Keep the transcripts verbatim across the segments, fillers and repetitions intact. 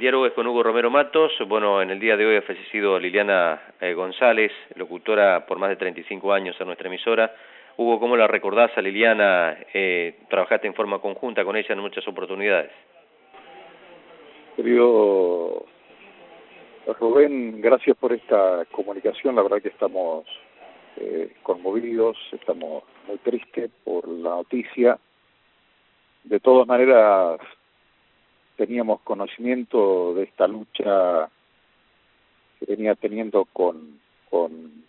diálogo es con Hugo Romero Matos. Bueno, en el día de hoy ha fallecido Liliana eh, González, locutora por más de treinta y cinco años en nuestra emisora. Hugo, ¿cómo la recordás a Liliana? Eh, trabajaste en forma conjunta con ella en muchas oportunidades. Querido Rubén, gracias por esta comunicación. La verdad que estamos eh, conmovidos, estamos muy tristes por la noticia. De todas maneras, teníamos conocimiento de esta lucha que venía teniendo con, con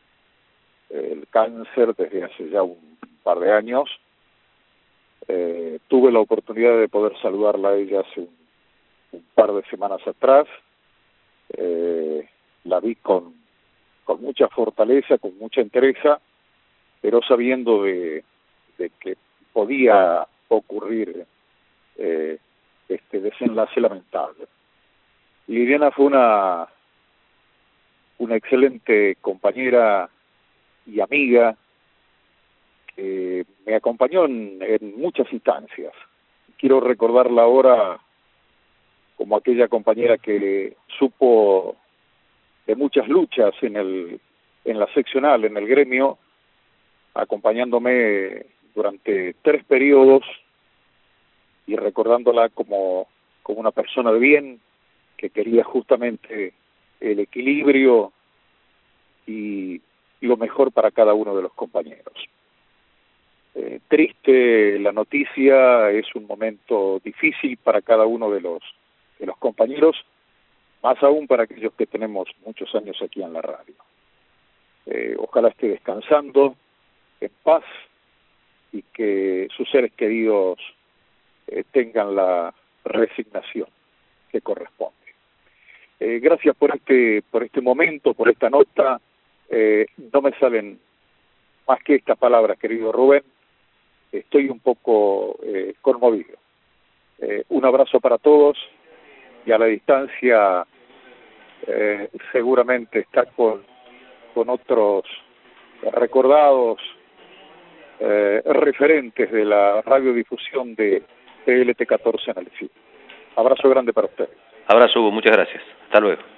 el cáncer desde hace ya un par de años. Eh, tuve la oportunidad de poder saludarla a ella hace un, un par de semanas atrás. Eh, la vi con, con mucha fortaleza, con mucha entereza, pero sabiendo de, de que podía ocurrir eh, este desenlace lamentable. Liliana fue una una excelente compañera y amiga que me acompañó en, en muchas instancias. Quiero recordarla ahora como aquella compañera que supo de muchas luchas en el en la seccional, en el gremio, acompañándome durante tres periodos y recordándola como, como una persona de bien que quería justamente el equilibrio y lo mejor para cada uno de los compañeros. Eh, triste la noticia, es un momento difícil para cada uno de los de los compañeros, más aún para aquellos que tenemos muchos años aquí en la radio. Eh, ojalá esté descansando en paz y que sus seres queridos eh, tengan la resignación que corresponde. Eh, gracias por este por este momento, por esta nota. Eh, no me salen más que estas palabras, querido Rubén. Estoy un poco eh, conmovido. Eh, un abrazo para todos y a la distancia eh, seguramente está con, con otros recordados eh, referentes de la radiodifusión de P L T catorce en el C I D. Abrazo grande para ustedes. Abrazo, Hugo, muchas gracias. Hasta luego.